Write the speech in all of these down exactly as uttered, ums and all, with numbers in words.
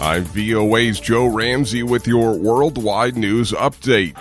I'm V O A's Joe Ramsey with your worldwide news update.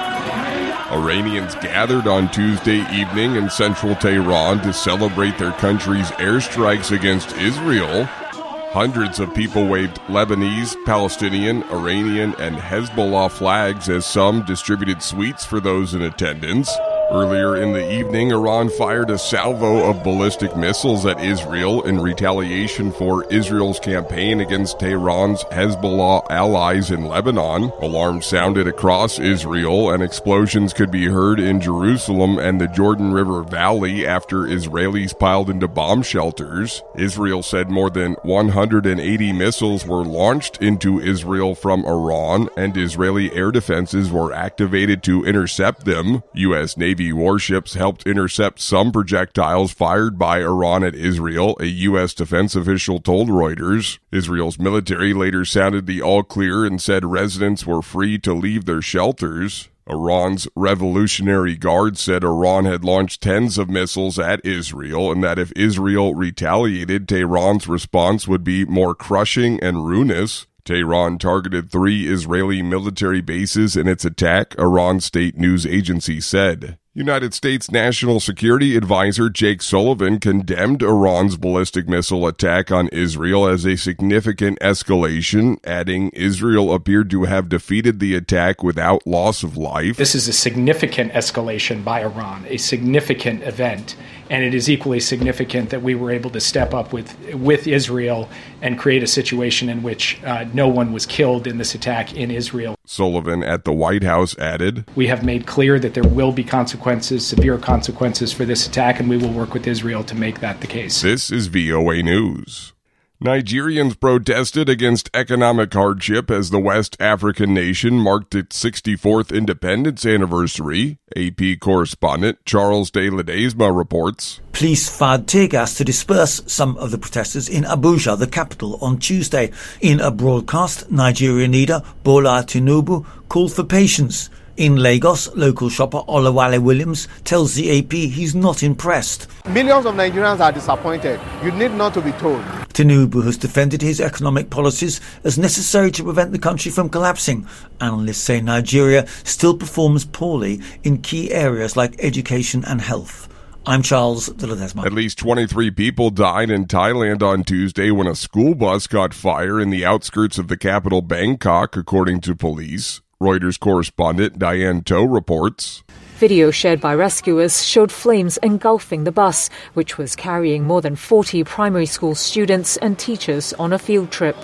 Iranians gathered on Tuesday evening in central Tehran to celebrate their country's airstrikes against Israel. Hundreds of people waved Lebanese, Palestinian, Iranian, and Hezbollah flags as some distributed sweets for those in attendance. Earlier in the evening, Iran fired a salvo of ballistic missiles at Israel in retaliation for Israel's campaign against Tehran's Hezbollah allies in Lebanon. Alarms sounded across Israel, and explosions could be heard in Jerusalem and the Jordan River Valley after Israelis piled into bomb shelters. Israel said more than one hundred eighty missiles were launched into Israel from Iran, and Israeli air defenses were activated to intercept them. U S Navy warships helped intercept some projectiles fired by Iran at Israel, a U S defense official told Reuters. Israel's military later sounded the all-clear and said residents were free to leave their shelters. Iran's Revolutionary Guard said Iran had launched tens of missiles at Israel and that if Israel retaliated, Tehran's response would be more crushing and ruinous. Tehran targeted three Israeli military bases in its attack, Iran's state news agency said. United States National Security Advisor Jake Sullivan condemned Iran's ballistic missile attack on Israel as a significant escalation, adding Israel appeared to have defeated the attack without loss of life. This is a significant escalation by Iran, a significant event, and it is equally significant that we were able to step up with, with Israel and create a situation in which uh, no one was killed in this attack in Israel. Sullivan at the White House added, "We have made clear that there will be consequences, severe consequences for this attack, and we will work with Israel to make that the case." This is V O A News. Nigerians protested against economic hardship as the West African nation marked its sixty-fourth independence anniversary. A P correspondent Charles de Ledesma reports. Police fired tear gas to disperse some of the protesters in Abuja, the capital, on Tuesday. In a broadcast, Nigerian leader Bola Tinubu called for patience. In Lagos, local shopper Olawale Williams tells the A P he's not impressed. Millions of Nigerians are disappointed. You need not to be told. Tinubu has defended his economic policies as necessary to prevent the country from collapsing. Analysts say Nigeria still performs poorly in key areas like education and health. I'm Charles de Ledesma. At least twenty-three people died in Thailand on Tuesday when a school bus caught fire in the outskirts of the capital Bangkok, according to police. Reuters correspondent Diane To reports. Video shared by rescuers showed flames engulfing the bus, which was carrying more than forty primary school students and teachers on a field trip.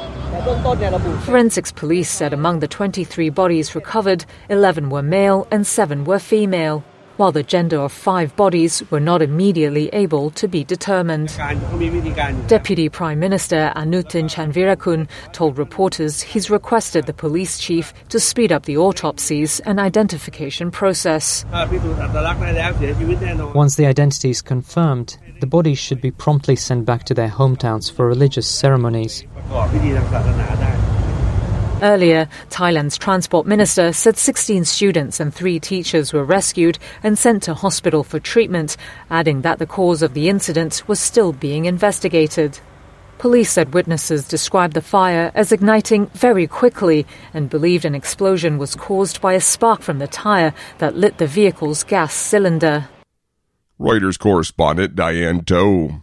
Forensics police said among the twenty-three bodies recovered, eleven were male and seven were female, while the gender of five bodies were not immediately able to be determined. Deputy Prime Minister Anutin Chanvirakul told reporters he's requested the police chief to speed up the autopsies and identification process. Once the identity is confirmed, the bodies should be promptly sent back to their hometowns for religious ceremonies. Earlier, Thailand's transport minister said sixteen students and three teachers were rescued and sent to hospital for treatment, adding that the cause of the incident was still being investigated. Police said witnesses described the fire as igniting very quickly and believed an explosion was caused by a spark from the tire that lit the vehicle's gas cylinder. Reuters correspondent Diane To.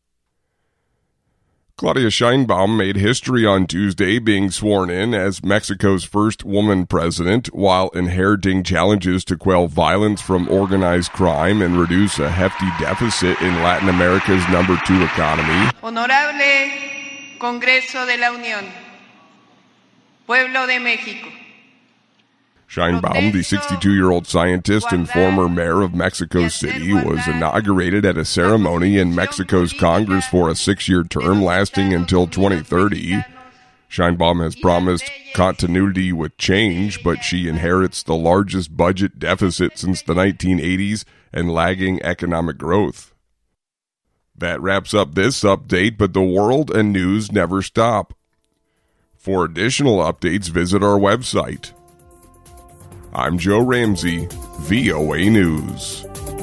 Claudia Sheinbaum made history on Tuesday, being sworn in as Mexico's first woman president, while inheriting challenges to quell violence from organized crime and reduce a hefty deficit in Latin America's number two economy. Honorable Congreso de la Unión, Pueblo de México. Sheinbaum, the sixty-two-year-old scientist and former mayor of Mexico City, was inaugurated at a ceremony in Mexico's Congress for a six-year term lasting until twenty thirty. Sheinbaum has promised continuity with change, but she inherits the largest budget deficit since the nineteen eighties and lagging economic growth. That wraps up this update, but the world and news never stop. For additional updates, visit our website. I'm Joe Ramsey, V O A News.